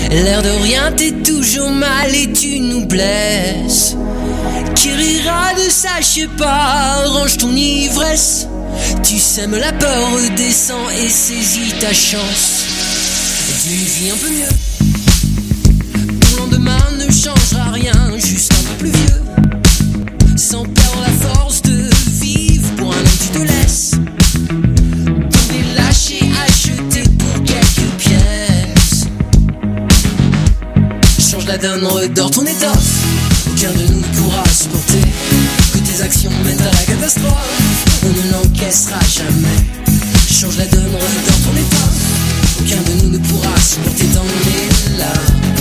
L'air de rien, t'es toujours mal et tu nous blesses. Qui rira de ça, je sais pas, range ton ivresse. Tu sèmes la peur, redescends et saisis ta chance. Tu vis un peu mieux. Ton lendemain ne changera rien, juste un peu plus vieux. Sans perdre la force de vivre, pour un an tu te laisses. Donner, lâcher, acheter pour quelques pièces. Change la donne, redors ton étoffe. Aucun de nous ne pourra supporter que tes actions mènent à la catastrophe. On ne l'encaissera jamais. Change la donne, redors ton étoffe. Aucun de nous ne pourra supporter tant on est là.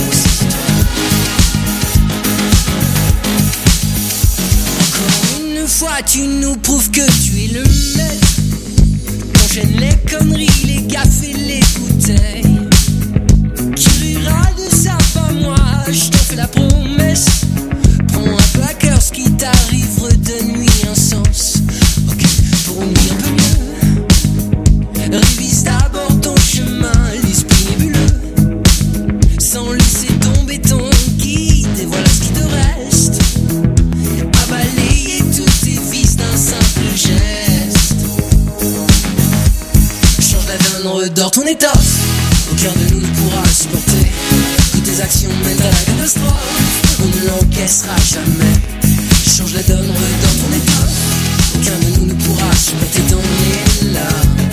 Encore une fois, tu nous prouves que tu es le maître. T'enchaînes les conneries, les gaffes et les bouteilles. Qui rira de ça, pas moi, je t'en fais la promesse. Prends un peu à cœur ce qui t'arrive, redonne-lui un sens. Ok, pour une vie un peu mieux. Révise d'abord ton chemin, l'esprit nébuleux. Sans laisser tomber ton guide, et voilà ce qui te reste. À balayer tous tes vices d'un simple geste. Change la donne, redors ton étoffe. Aucun de nous ne pourra supporter que tes actions mènent à la catastrophe. On ne l'encaissera jamais. Change la donne, redors ton étoffe. Aucun de nous ne pourra supporter tant on est là.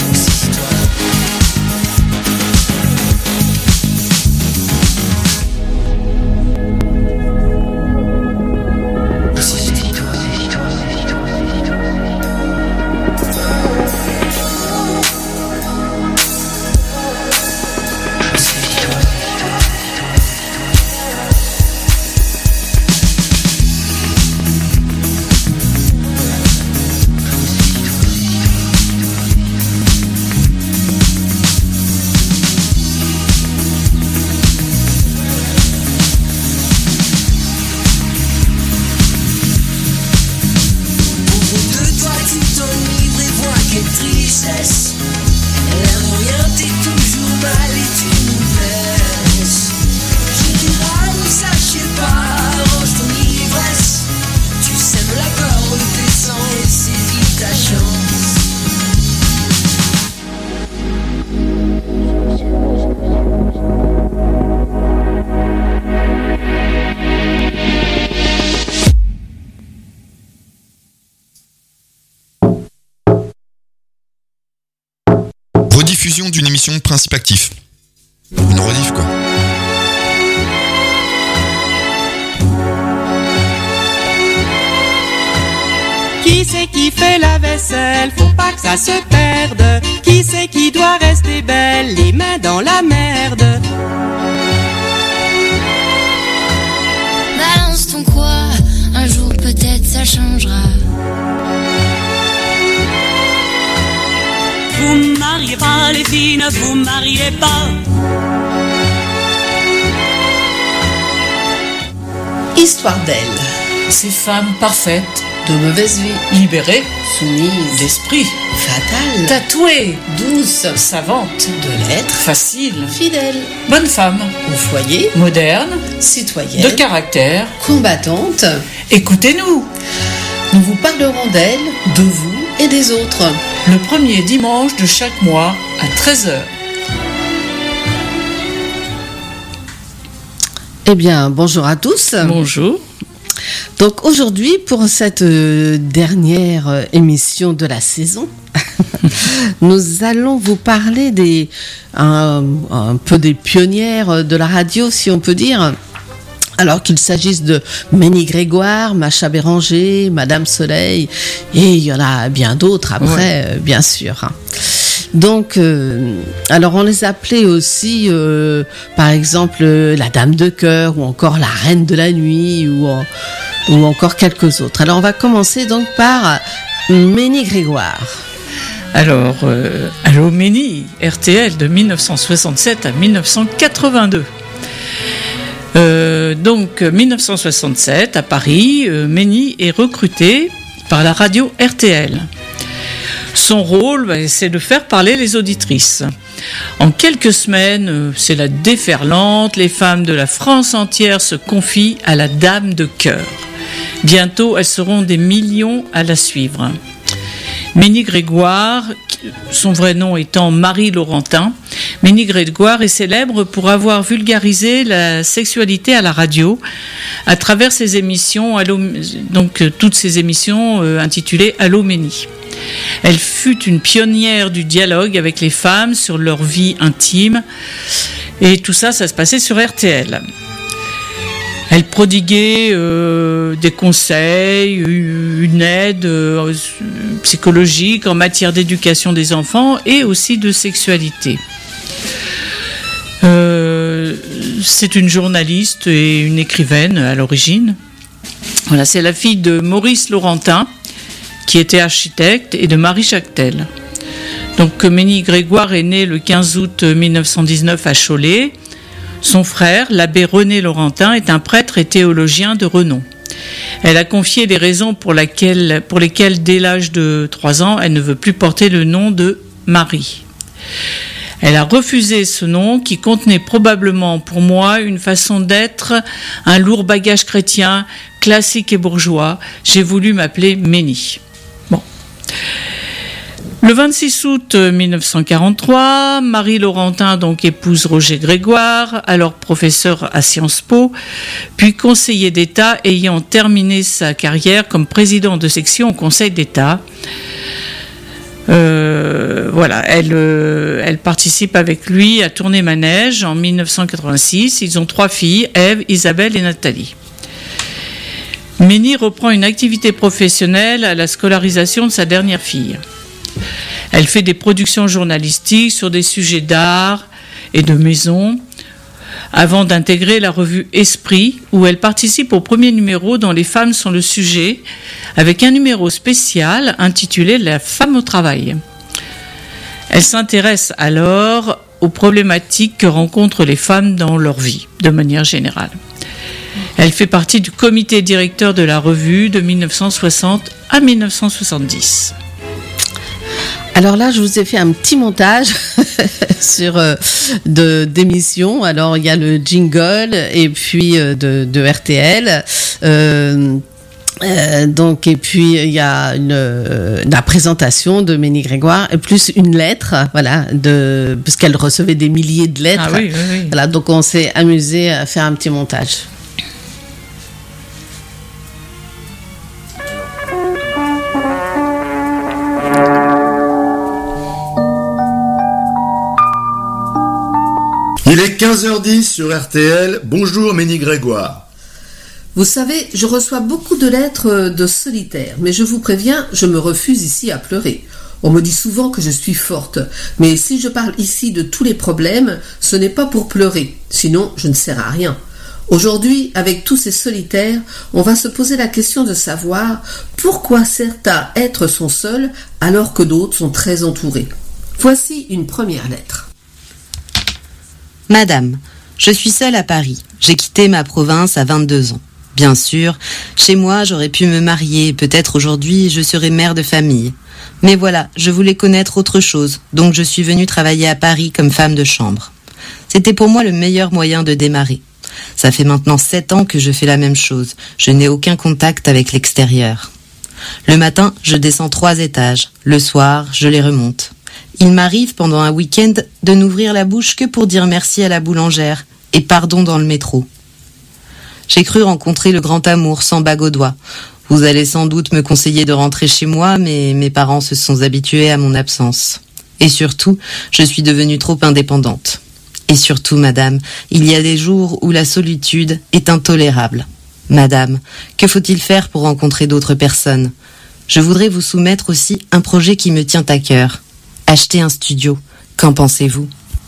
Rediffusion d'une émission Principe Actif. Une rediff quoi. Qui c'est qui fait la vaisselle? Faut pas que ça se perde. Qui c'est qui doit rester belle? Les mains dans la merde. Balance ton quoi? Un jour peut-être ça changera. Vous mariez pas les filles, ne vous mariez pas. Histoire d'elle. Ces femmes parfaites, de mauvaise vie, libérées, soumises, d'esprit, fatales, tatouées, douces, savantes, de lettres, faciles, fidèles, bonnes femmes, au foyer, modernes, citoyennes, de caractère, combattantes. Écoutez-nous. Nous vous parlerons d'elles, de vous et des autres. Le premier dimanche de chaque mois à 13h. Eh bien, bonjour à tous. Bonjour. Donc aujourd'hui, pour cette dernière émission de la saison, nous allons vous parler un peu des pionnières de la radio, si on peut dire. Alors qu'il s'agisse de Ménie Grégoire, Macha Béranger, Madame Soleil, et il y en a bien d'autres après, bien sûr. Donc, alors on les appelait aussi, par exemple, la Dame de Cœur, ou encore la Reine de la Nuit, ou encore quelques autres. Alors on va commencer donc par Ménie Grégoire. Alors, Allô Ménie, RTL de 1967 à 1982. Donc 1967 à Paris, Ménie est recrutée par la radio RTL. Son rôle, c'est de faire parler les auditrices. En quelques semaines, c'est la déferlante. Les femmes de la France entière se confient à la dame de cœur. Bientôt, elles seront des millions à la suivre. Ménie Grégoire, son vrai nom étant Marie Laurentin, Ménie Grégoire est célèbre pour avoir vulgarisé la sexualité à la radio à travers ses émissions, toutes ces émissions intitulées Allô Ménie. Elle fut une pionnière du dialogue avec les femmes sur leur vie intime et tout ça se passait sur RTL. Elle prodiguait des conseils, une aide psychologique en matière d'éducation des enfants et aussi de sexualité. C'est une journaliste et une écrivaine à l'origine. Voilà, c'est la fille de Maurice Laurentin, qui était architecte, et de Marie Chactel. Donc Ménie Grégoire est née le 15 août 1919 à Cholet. Son frère, l'abbé René Laurentin, est un prêtre et théologien de renom. Elle a confié les raisons pour lesquelles, dès l'âge de 3 ans, elle ne veut plus porter le nom de Marie. Elle a refusé ce nom qui contenait probablement pour moi une façon d'être, un lourd bagage chrétien, classique et bourgeois. J'ai voulu m'appeler Ménie. Bon. Le 26 août 1943, Marie Laurentin donc épouse Roger Grégoire, alors professeur à Sciences Po, puis conseiller d'État ayant terminé sa carrière comme président de section au Conseil d'État. Elle participe avec lui à Tourner Manège en 1986. Ils ont 3 filles, Ève, Isabelle et Nathalie. Ménie reprend une activité professionnelle à la scolarisation de sa dernière fille. Elle fait des productions journalistiques sur des sujets d'art et de maison, avant d'intégrer la revue Esprit, où elle participe au premier numéro dont les femmes sont le sujet, avec un numéro spécial intitulé « La femme au travail ». Elle s'intéresse alors aux problématiques que rencontrent les femmes dans leur vie, de manière générale. Elle fait partie du comité directeur de la revue de 1960 à 1970. Alors là, je vous ai fait un petit montage sur d'émissions. Alors il y a le jingle et puis de RTL. Donc et puis il y a la présentation de Ménie Grégoire et plus une lettre, voilà, parce qu'elle recevait des milliers de lettres. Ah oui, oui, oui. Voilà, donc on s'est amusé à faire un petit montage. Il est 15h10 sur RTL. Bonjour Ménie Grégoire. Vous savez, je reçois beaucoup de lettres de solitaires, mais je vous préviens, je me refuse ici à pleurer. On me dit souvent que je suis forte, mais si je parle ici de tous les problèmes, ce n'est pas pour pleurer, sinon je ne sers à rien. Aujourd'hui, avec tous ces solitaires, on va se poser la question de savoir pourquoi certains êtres sont seuls alors que d'autres sont très entourés. Voici une première lettre. Madame, je suis seule à Paris. J'ai quitté ma province à 22 ans. Bien sûr, chez moi, j'aurais pu me marier. Peut-être aujourd'hui, je serais mère de famille. Mais voilà, je voulais connaître autre chose. Donc je suis venue travailler à Paris comme femme de chambre. C'était pour moi le meilleur moyen de démarrer. Ça fait maintenant 7 ans que je fais la même chose. Je n'ai aucun contact avec l'extérieur. Le matin, je descends 3 étages. Le soir, je les remonte. Il m'arrive pendant un week-end de n'ouvrir la bouche que pour dire merci à la boulangère et pardon dans le métro. J'ai cru rencontrer le grand amour sans bague au doigt. Vous allez sans doute me conseiller de rentrer chez moi, mais mes parents se sont habitués à mon absence. Et surtout, je suis devenue trop indépendante. Et surtout, madame, il y a des jours où la solitude est intolérable. Madame, que faut-il faire pour rencontrer d'autres personnes ? Je voudrais vous soumettre aussi un projet qui me tient à cœur. Acheter un studio. Qu'en pensez-vous ?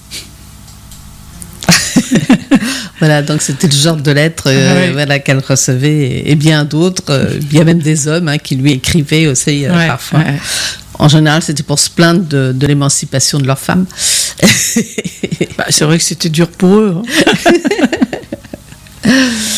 Voilà, donc c'était le genre de lettres voilà, qu'elle recevait et bien d'autres. Il y a même des hommes qui lui écrivaient aussi parfois. Ouais. En général, c'était pour se plaindre de l'émancipation de leurs femmes. C'est vrai que c'était dur pour eux.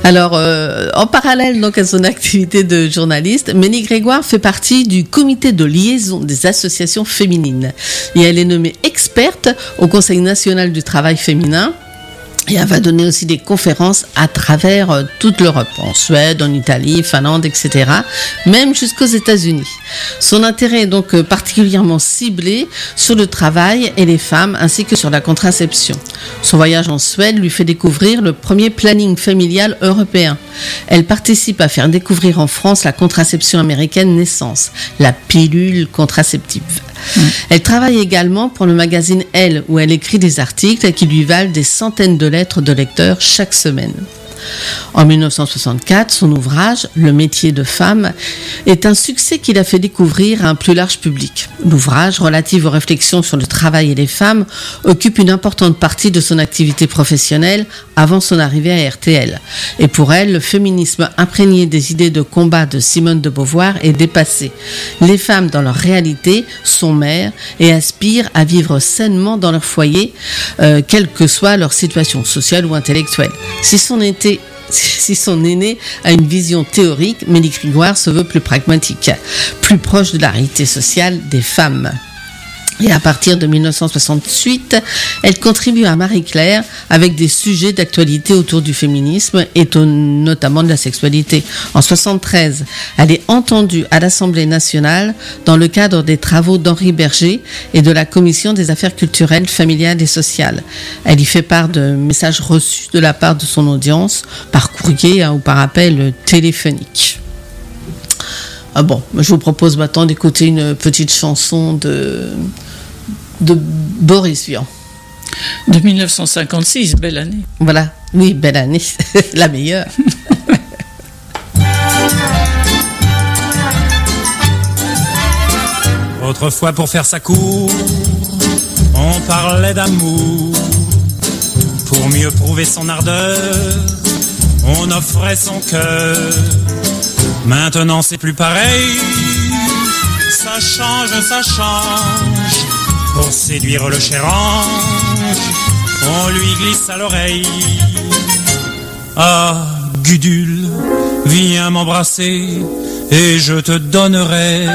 Alors, en parallèle donc à son activité de journaliste, Ménie Grégoire fait partie du comité de liaison des associations féminines. Et elle est nommée experte au Conseil national du travail féminin. Et elle va donner aussi des conférences à travers toute l'Europe, en Suède, en Italie, Finlande, etc., même jusqu'aux États-Unis. Son intérêt est donc particulièrement ciblé sur le travail et les femmes, ainsi que sur la contraception. Son voyage en Suède lui fait découvrir le premier planning familial européen. Elle participe à faire découvrir en France la contraception américaine Naissance, la pilule contraceptive. Elle travaille également pour le magazine Elle, où elle écrit des articles qui lui valent des centaines de lettres de lecteurs chaque semaine. En 1964, son ouvrage « Le métier de femme » est un succès qui l'a fait découvrir à un plus large public. L'ouvrage, relatif aux réflexions sur le travail et les femmes, occupe une importante partie de son activité professionnelle avant son arrivée à RTL. Et pour elle, le féminisme imprégné des idées de combat de Simone de Beauvoir est dépassé. Les femmes, dans leur réalité, sont mères et aspirent à vivre sainement dans leur foyer, quelle que soit leur situation sociale ou intellectuelle. Si son aîné a une vision théorique, Ménie Grégoire se veut plus pragmatique, plus proche de la réalité sociale des femmes. Et à partir de 1968, elle contribue à Marie-Claire avec des sujets d'actualité autour du féminisme et notamment de la sexualité. En 1973, elle est entendue à l'Assemblée nationale dans le cadre des travaux d'Henri Berger et de la Commission des affaires culturelles, familiales et sociales. Elle y fait part de messages reçus de la part de son audience par courrier ou par appel téléphonique. Bon, je vous propose maintenant d'écouter une petite chanson de Boris Vian. De 1956, belle année. Voilà, oui, belle année, la meilleure. Autrefois, pour faire sa cour, on parlait d'amour. Pour mieux prouver son ardeur, on offrait son cœur. Maintenant c'est plus pareil, ça change. Pour séduire le cher ange, on lui glisse à l'oreille. Ah, Gudule, viens m'embrasser et je te donnerai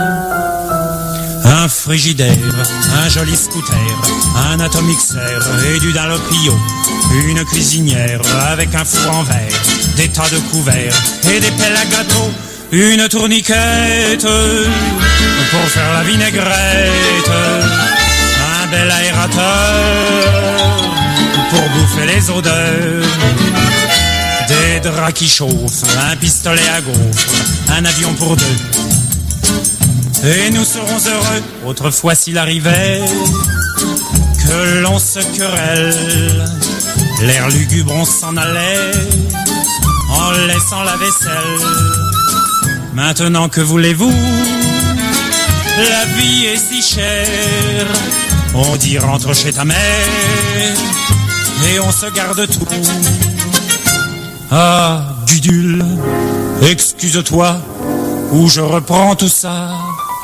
un frigidaire, un joli scooter, un atomixer et du Dalopio, une cuisinière avec un four en verre, des tas de couverts et des pelles à gâteau, une tourniquette pour faire la vinaigrette, un bel aérateur pour bouffer les odeurs, des draps qui chauffent, un pistolet à gaufres, un avion pour deux. Et nous serons heureux, autrefois s'il arrivait que l'on se querelle. L'air lugubre on s'en allait en laissant la vaisselle. Maintenant que voulez-vous, la vie est si chère. On dit rentre chez ta mère et on se garde tout. Ah, Gudule, excuse-toi ou je reprends tout ça.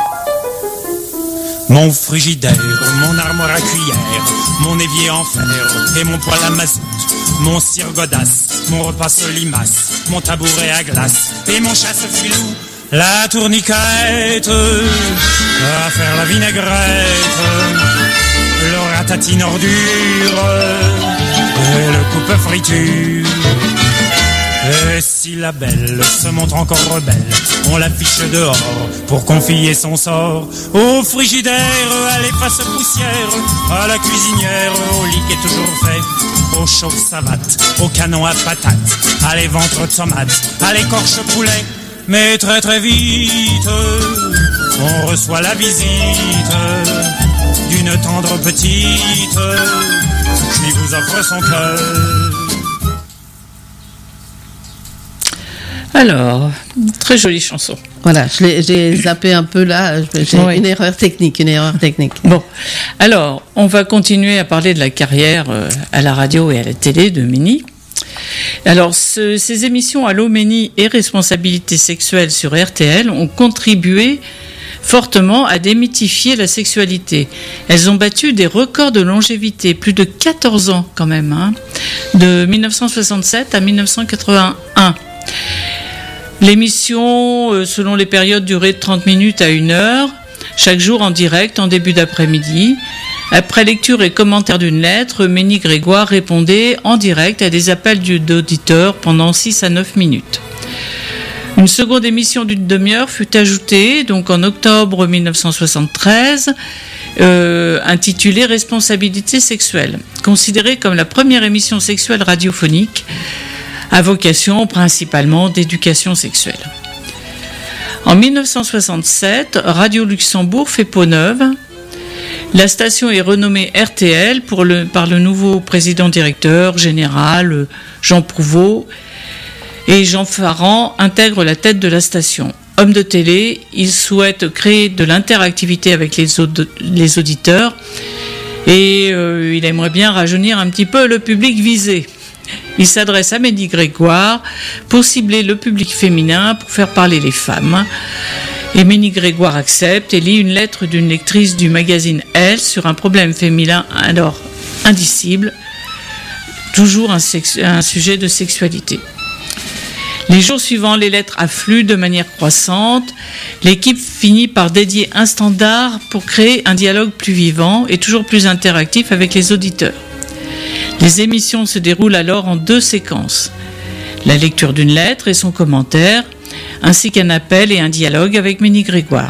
Mon frigidaire, mon armoire à cuillère, mon évier en fer et mon poêle à mazout, mon cire godasse, mon repas limace, mon tabouret à glace et mon chasse-filou, la tourniquette à faire la vinaigrette, le ratatine ordure et le coupe-friture. Et si la belle se montre encore rebelle, on l'affiche dehors pour confier son sort au frigidaire, à l'efface poussière, à la cuisinière, au lit qui est toujours fait, au chauffe-savate, au canon à patates, à les ventres tomates, à l'écorche poulet. Mais très très vite, on reçoit la visite d'une tendre petite qui vous offre son cœur. Alors, très jolie chanson. Voilà, j'ai zappé un peu là, j'ai une erreur technique. Bon, alors, on va continuer à parler de la carrière à la radio et à la télé de Ménie. Alors, ces émissions Allô Ménie et responsabilité sexuelle sur RTL ont contribué fortement à démythifier la sexualité. Elles ont battu des records de longévité, plus de 14 ans quand même, de 1967 à 1981. L'émission, selon les périodes, durait de 30 minutes à 1 heure, chaque jour en direct, en début d'après-midi. Après lecture et commentaire d'une lettre, Ménie Grégoire répondait en direct à des appels d'auditeurs pendant 6 à 9 minutes. Une seconde émission d'une demi-heure fut ajoutée, donc en octobre 1973, intitulée Responsabilité sexuelle, considérée comme la première émission sexuelle radiophonique à vocation principalement d'éducation sexuelle. En 1967, Radio Luxembourg fait peau neuve. La station est renommée RTL par le nouveau président-directeur général Jean Prouvost, et Jean Farand intègre la tête de la station. Homme de télé, il souhaite créer de l'interactivité avec les auditeurs et il aimerait bien rajeunir un petit peu le public visé. Il s'adresse à Ménie Grégoire pour cibler le public féminin, pour faire parler les femmes. Et Ménie Grégoire accepte et lit une lettre d'une lectrice du magazine Elle sur un problème féminin alors indicible, toujours un sujet de sexualité. Les jours suivants, les lettres affluent de manière croissante. L'équipe finit par dédier un standard pour créer un dialogue plus vivant et toujours plus interactif avec les auditeurs. Les émissions se déroulent alors en 2 séquences. La lecture d'une lettre et son commentaire, ainsi qu'un appel et un dialogue avec Ménie Grégoire.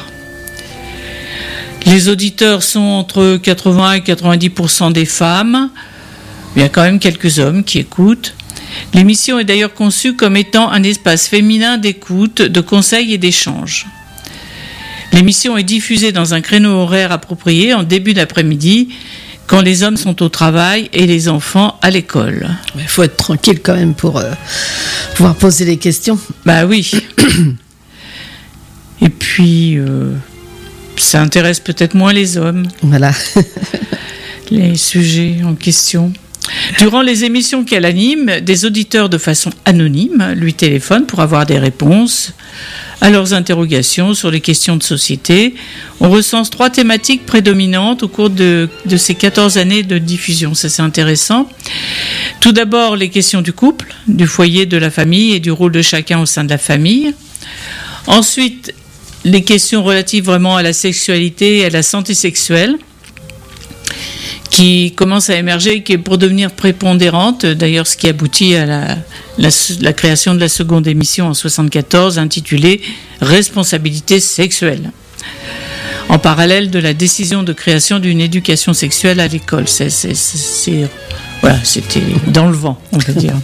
Les auditeurs sont entre 80 et 90% des femmes. Il y a quand même quelques hommes qui écoutent. L'émission est d'ailleurs conçue comme étant un espace féminin d'écoute, de conseils et d'échanges. L'émission est diffusée dans un créneau horaire approprié en début d'après-midi, quand les hommes sont au travail et les enfants à l'école. Il faut être tranquille quand même pour pouvoir poser les questions. Bah oui. Et puis, ça intéresse peut-être moins les hommes. Voilà. Les sujets en question. Durant les émissions qu'elle anime, des auditeurs de façon anonyme lui téléphonent pour avoir des réponses à leurs interrogations sur les questions de société. On recense 3 thématiques prédominantes au cours de ces 14 années de diffusion. Ça, c'est intéressant. Tout d'abord, les questions du couple, du foyer, de la famille et du rôle de chacun au sein de la famille. Ensuite, les questions relatives vraiment à la sexualité et à la santé sexuelle, qui commence à émerger et qui est pour devenir prépondérante. D'ailleurs, ce qui aboutit à la création de la seconde émission en 1974, intitulée « Responsabilité sexuelle », en parallèle de la décision de création d'une éducation sexuelle à l'école. Voilà, c'était dans le vent, on peut dire.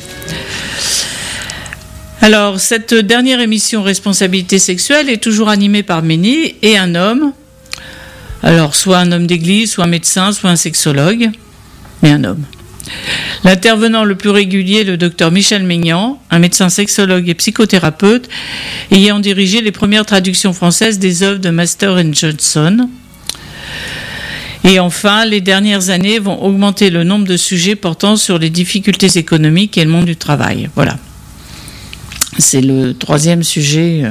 Alors, cette dernière émission « Responsabilité sexuelle » est toujours animée par Ménie et un homme. Alors, soit un homme d'église, soit un médecin, soit un sexologue, mais un homme. L'intervenant le plus régulier est le docteur Michel Maignan, un médecin sexologue et psychothérapeute, ayant dirigé les premières traductions françaises des œuvres de Master & Johnson. Et enfin, les dernières années vont augmenter le nombre de sujets portant sur les difficultés économiques et le monde du travail. Voilà. C'est le 3e sujet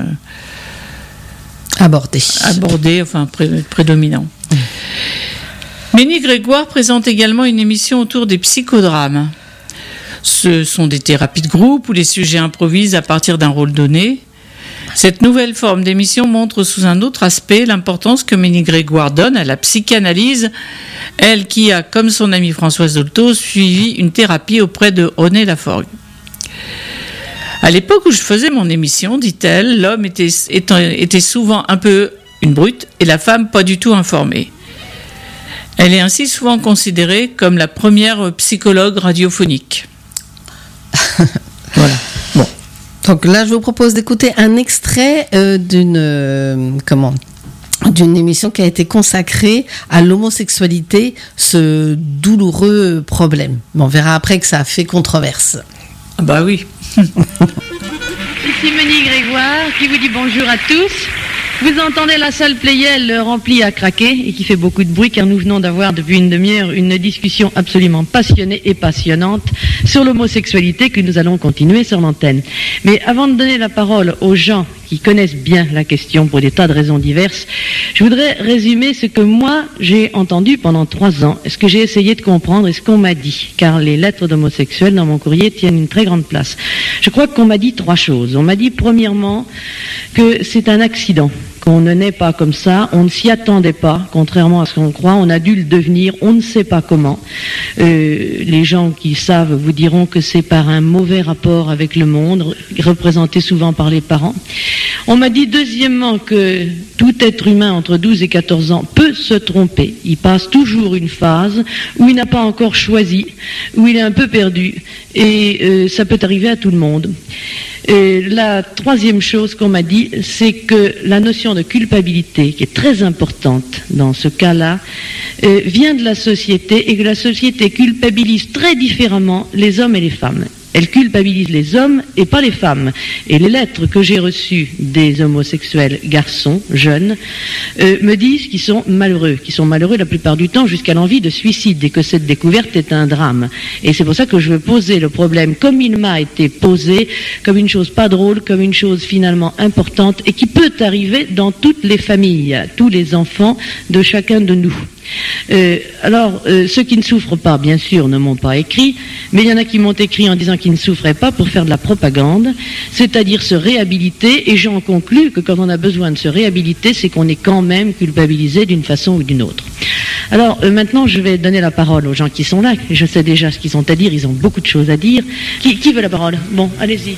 abordé, enfin prédominant. Ménie Grégoire présente également une émission autour des psychodrames. Ce sont des thérapies de groupe où les sujets improvisent à partir d'un rôle donné. Cette nouvelle forme d'émission montre sous un autre aspect l'importance que Ménie Grégoire donne à la psychanalyse, elle qui a, comme son amie Françoise Dolto, suivi une thérapie auprès de René Laforgue. À l'époque où je faisais mon émission, dit-elle, l'homme était souvent un peu une brute et la femme pas du tout informée. Elle est ainsi souvent considérée comme la première psychologue radiophonique. Voilà. Bon. Donc là, je vous propose d'écouter un extrait d'une émission qui a été consacrée à l'homosexualité, ce douloureux problème. On verra après que ça a fait controverse. Ah bah oui. Ici Ménie Grégoire qui vous dit bonjour à tous. Vous entendez la salle Playel remplie à craquer et qui fait beaucoup de bruit car nous venons d'avoir depuis une demi-heure une discussion absolument passionnée et passionnante sur l'homosexualité que nous allons continuer sur l'antenne. Mais avant de donner la parole aux gens qui connaissent bien la question pour des tas de raisons diverses, je voudrais résumer ce que moi j'ai entendu pendant 3 ans, ce que j'ai essayé de comprendre et ce qu'on m'a dit, car les lettres d'homosexuels dans mon courrier tiennent une très grande place. Je crois qu'on m'a dit 3 choses. On m'a dit premièrement que c'est un accident, qu'on ne naît pas comme ça, on ne s'y attendait pas, contrairement à ce qu'on croit, on a dû le devenir, on ne sait pas comment. Les gens qui savent vous diront que c'est par un mauvais rapport avec le monde, représenté souvent par les parents. On m'a dit deuxièmement que tout être humain entre 12 et 14 ans peut se tromper. Il passe toujours une phase où il n'a pas encore choisi, où il est un peu perdu, et ça peut arriver à tout le monde. Et la troisième chose qu'on m'a dit, c'est que la notion de culpabilité, qui est très importante dans ce cas-là, vient de la société et que la société culpabilise très différemment les hommes et les femmes. Elle culpabilise les hommes et pas les femmes. Et les lettres que j'ai reçues des homosexuels garçons, jeunes, me disent qu'ils sont malheureux la plupart du temps jusqu'à l'envie de suicide et que cette découverte est un drame. Et c'est pour ça que je veux poser le problème comme il m'a été posé, comme une chose pas drôle, comme une chose finalement importante et qui peut arriver dans toutes les familles, tous les enfants de chacun de nous. Ceux qui ne souffrent pas, bien sûr, ne m'ont pas écrit, mais il y en a qui m'ont écrit en disant qu'ils ne souffraient pas pour faire de la propagande, c'est-à-dire se réhabiliter, et j'en conclus que quand on a besoin de se réhabiliter, c'est qu'on est quand même culpabilisé d'une façon ou d'une autre. Alors maintenant, je vais donner la parole aux gens qui sont là, je sais déjà ce qu'ils ont à dire, ils ont beaucoup de choses à dire. Qui veut la parole? Bon, allez-y.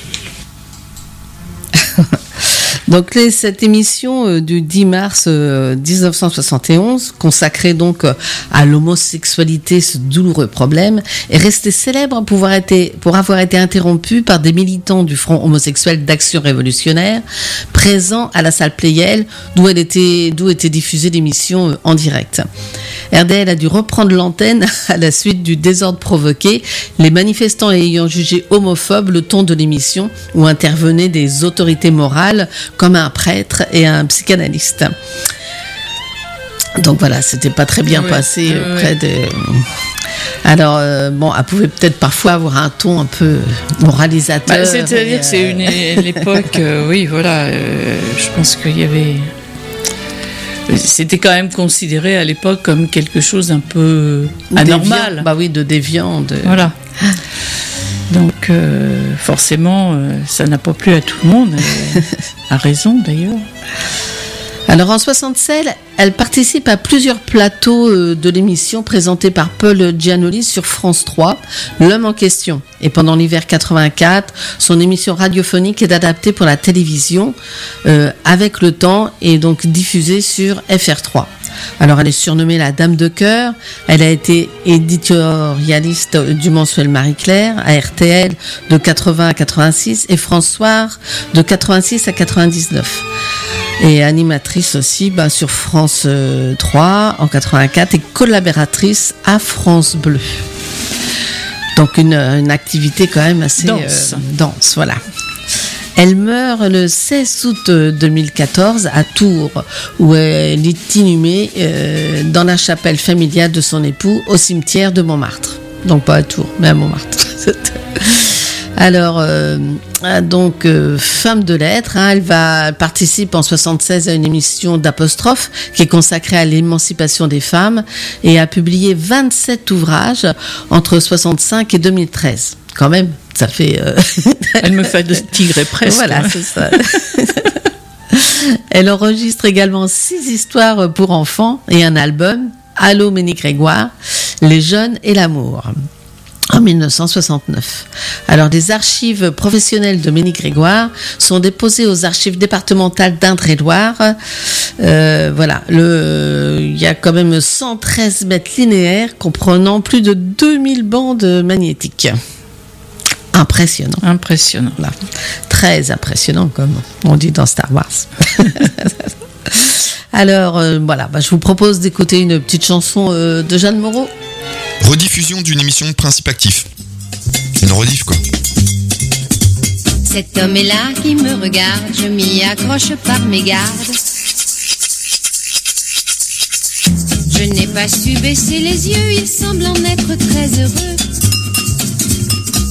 Donc cette émission du 10 mars 1971, consacrée donc à l'homosexualité, ce douloureux problème, est restée célèbre pour avoir été interrompue par des militants du Front homosexuel d'action révolutionnaire, présents à la salle Pleyel, d'où était diffusée l'émission en direct. RDL a dû reprendre l'antenne à la suite du désordre provoqué, les manifestants ayant jugé homophobe le ton de l'émission où intervenaient des autorités morales comme un prêtre et un psychanalyste. Donc voilà, c'était pas très bien passé auprès de... Alors, elle pouvait peut-être parfois avoir un ton un peu moralisateur. C'est-à-dire que c'est l'époque, je pense qu'il y avait... C'était quand même considéré à l'époque comme quelque chose d'un peu anormal. De déviant. Voilà. Donc, forcément, ça n'a pas plu à tout le monde, à raison d'ailleurs. Alors en 1967, elle participe à plusieurs plateaux de l'émission présentée par Paul Giannoli sur France 3, L'homme en question. Et pendant l'hiver 84, son émission radiophonique est adaptée pour la télévision avec le temps et donc diffusée sur FR3. Alors elle est surnommée la Dame de Cœur, elle a été éditorialiste du mensuel Marie-Claire à RTL de 80 à 86 et François de 86 à 99. Et animatrice aussi sur France 3 en 84 et collaboratrice à France Bleu. Donc une activité quand même assez dense, voilà. Elle meurt le 16 août 2014 à Tours, où elle est inhumée dans la chapelle familiale de son époux au cimetière de Montmartre. Donc pas à Tours, mais à Montmartre. Alors, femme de lettres, elle participe en 1976 à une émission d'Apostrophe qui est consacrée à l'émancipation des femmes et a publié 27 ouvrages entre 1965 et 2013. Quand même, ça fait... Elle me fait de tigrer presque. Voilà, c'est ça. Elle enregistre également 6 histoires pour enfants et un album, Allô Ménie Grégoire, Les jeunes et l'amour. En 1969. Alors, les archives professionnelles de Ménie Grégoire sont déposées aux archives départementales d'Indre-et-Loire. Il y a quand même 113 mètres linéaires comprenant plus de 2000 bandes magnétiques. Impressionnant. Là. Très impressionnant, comme on dit dans Star Wars. Alors, je vous propose d'écouter une petite chanson de Jeanne Moreau. Rediffusion d'une émission de Principe Actif. Une rediff, quoi. Cet homme est là qui me regarde, je m'y accroche par mes gardes. Je n'ai pas su baisser les yeux, il semble en être très heureux.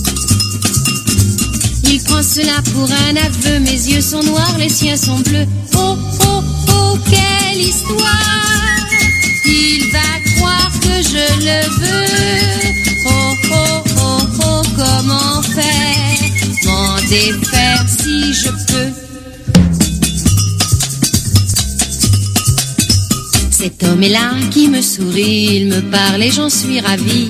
prends cela pour un aveu. Mes yeux sont noirs, les siens sont bleus. Oh, oh, oh, quelle histoire! Il va croire que je le veux. Oh, oh, oh, oh, comment faire? M'en défaire si je peux. Cet homme est là qui me sourit, il me parle et j'en suis ravie.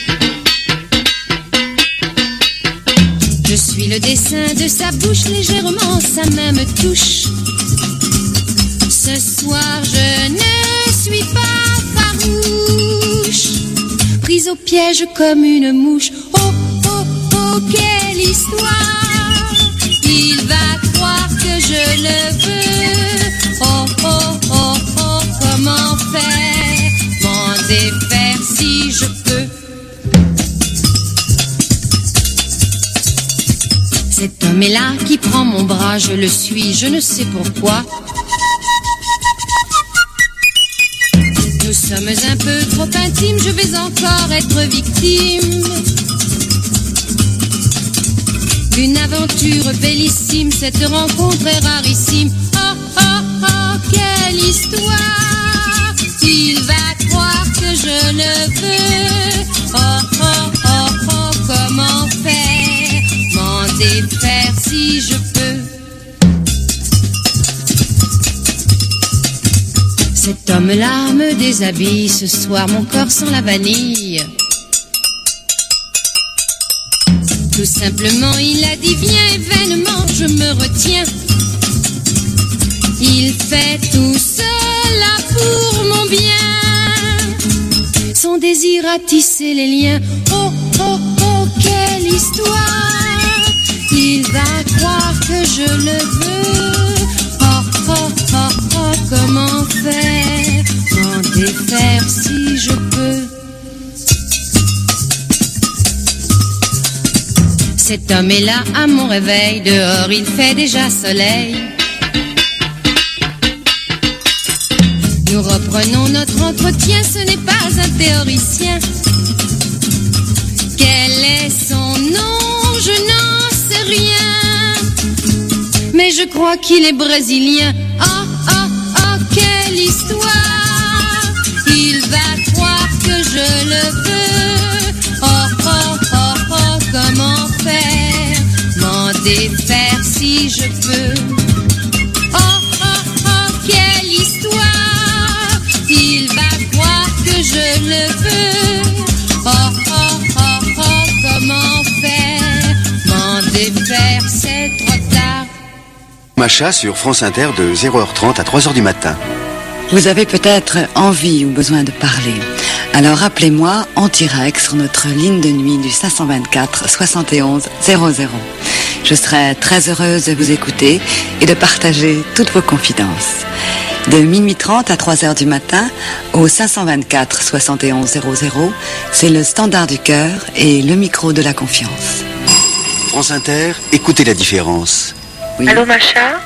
Je suis le dessin de sa bouche, légèrement sa main me touche. Ce soir je ne suis pas farouche, prise au piège comme une mouche. Oh, oh, oh, quelle histoire! Il va croire que je le veux. Oh, oh, oh, oh, comment faire? M'en défaire si je peux. Cet homme est là qui prend mon bras, je le suis, je ne sais pourquoi. Nous sommes un peu trop intimes, je vais encore être victime d'une aventure bellissime. Cette rencontre est rarissime. Oh, oh, oh, quelle histoire! Il va croire que je le veux. Oh, oh, oh, oh, comment faire? M'en défaire si je peux. Cet homme-là me déshabille ce soir, mon corps sent la vanille. Tout simplement il a dit viens, et vainement je me retiens. Il fait tout cela pour mon bien. Son désir a tissé les liens. Oh, oh, oh, quelle histoire! Il va croire que je le veux. Oh, oh, oh, oh, comment faire? M'en défaire si je peux. Cet homme est là à mon réveil, dehors il fait déjà soleil. Nous reprenons notre entretien, ce n'est pas un théoricien. Quel est son nom? Je n'en sais rien. Mais je crois qu'il est brésilien. Oh, oh, oh, quelle histoire! Il va croire que je le veux. Oh, oh, oh, oh, comment faire? M'en défaire si je peux. Oh, oh, oh, quelle histoire! Il va croire que je le veux. Oh, oh, oh, oh, comment faire? M'en défaire, c'est trop tard. Macha sur France Inter de 0h30 à 3h du matin. Vous avez peut-être envie ou besoin de parler. Alors appelez-moi en direct sur notre ligne de nuit du 524 71 00. Je serai très heureuse de vous écouter et de partager toutes vos confidences. De minuit 30 à 3h du matin, au 524 71 00, c'est le standard du cœur et le micro de la confiance. France Inter, écoutez la différence. Oui. Allô Macha?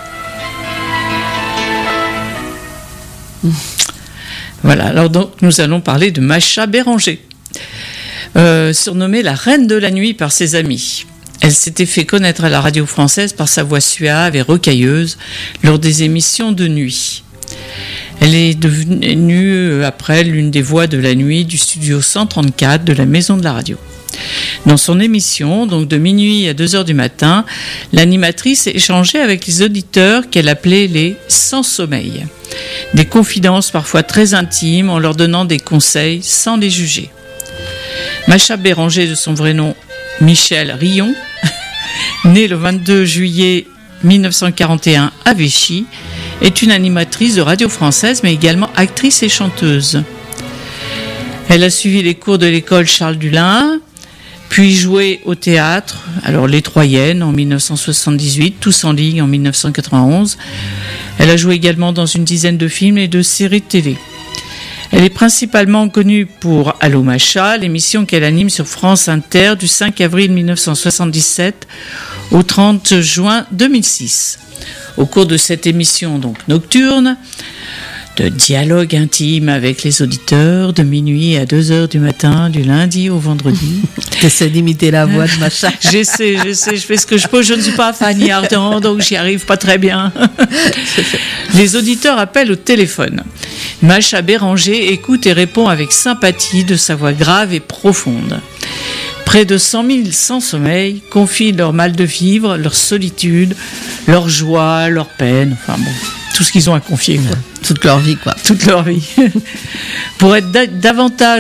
Voilà, alors donc nous allons parler de Macha Béranger, surnommée la reine de la nuit par ses amis. Elle s'était fait connaître à la radio française par sa voix suave et rocailleuse lors des émissions de nuit. Elle est devenue après l'une des voix de la nuit du studio 134 de la Maison de la Radio. Dans son émission, donc de minuit à 2h du matin, l'animatrice échangeait avec les auditeurs qu'elle appelait les sans sommeil. Des confidences parfois très intimes en leur donnant des conseils sans les juger. Macha Béranger, de son vrai nom Michel Rion, née le 22 juillet 1941 à Vichy, est une animatrice de radio française mais également actrice et chanteuse. Elle a suivi les cours de l'école Charles Dullin, puis joué au théâtre, alors Les Troyennes en 1978, Tous en ligne en 1991. Elle a joué également dans une dizaine de films et de séries de télé. Elle est principalement connue pour Allô Macha, l'émission qu'elle anime sur France Inter du 5 avril 1977 au 30 juin 2006. Au cours de cette émission donc nocturne, de dialogue intime avec les auditeurs de minuit à 2h du matin, du lundi au vendredi. T'essaies d'imiter la voix de Macha. J'essaie, je fais ce que je peux. Je ne suis pas Fanny Ardant, donc j'y arrive pas très bien. Les auditeurs appellent au téléphone. Macha Béranger écoute et répond avec sympathie de sa voix grave et profonde. Près de 100 000 sans sommeil confient leur mal de vivre, leur solitude, leur joie, leur peine, enfin bon, tout ce qu'ils ont à confier, quoi. Toute leur vie, quoi. Toute leur vie. Pour être davantage